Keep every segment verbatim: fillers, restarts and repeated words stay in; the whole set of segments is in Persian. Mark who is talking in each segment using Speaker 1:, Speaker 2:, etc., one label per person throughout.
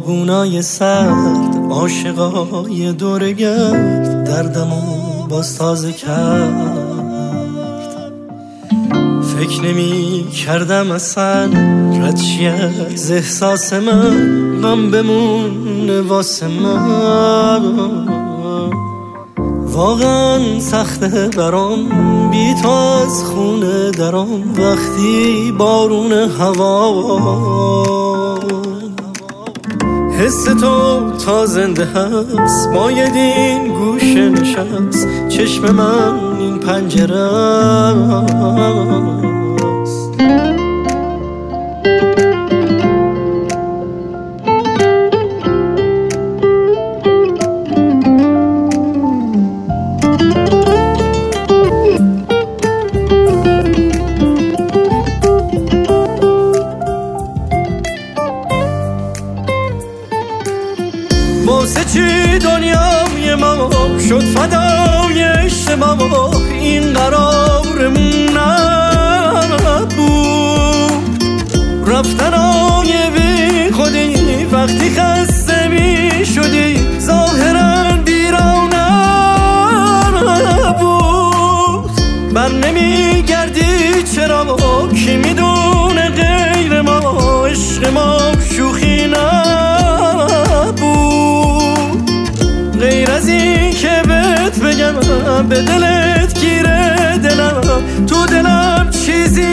Speaker 1: داغونای سرد عاشقای دورگرد دردمو باز تازه کرد. فکر نمی کردم اصلا رد چی از احساس من، غم بمونه واسه من. واقعا سخته برام بی تو از خونه درام، وقتی بارون هوا حس تو تا زنده هست. باید این گوشه نشست، چشم من این پنجره است. واسه چی دنیای ما شد فدای عشق ما، این قرارمون نبود. رفتنای بی خودی وقتی خسته می شدی، ظاهرا بیرون نبود. بر نمی گردی چرا کی میدونه غیر ما، عشق ما شوخی نبود. غیر از این که بهت بگم به دلت گیره دلم، تو دلم چیزی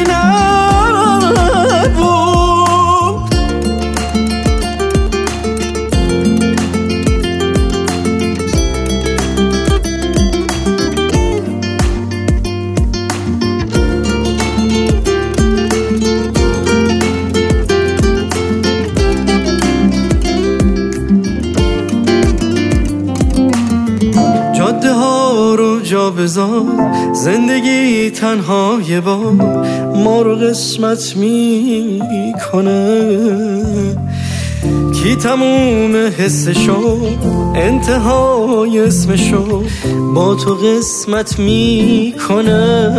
Speaker 1: نبود. جاده ها رو جا بذار، زندگی تنها یه بار ما رو قسمت میکنه. کی تموم حسشو انتهای اسمشو با تو قسمت میکنه.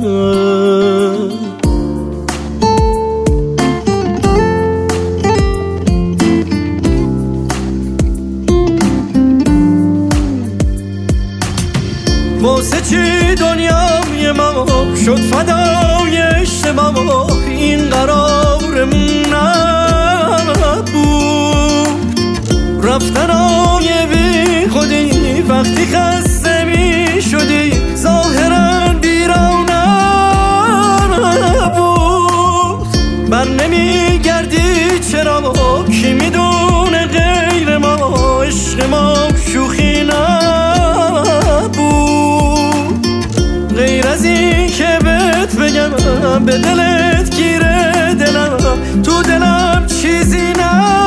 Speaker 1: واسه چی دنیای ما شد فدای عشق ما، این قرارمون نبود. رفتنای بی خودی وقتی خسته می شدی، ظاهرا بیرون نبود. بر نمی گردی چرا کی میدونه غیر ما، عشق ما شوخی نبود. غیر از این که بهت بگم به دلت گیره دلم، تو دلم چیزی نبود.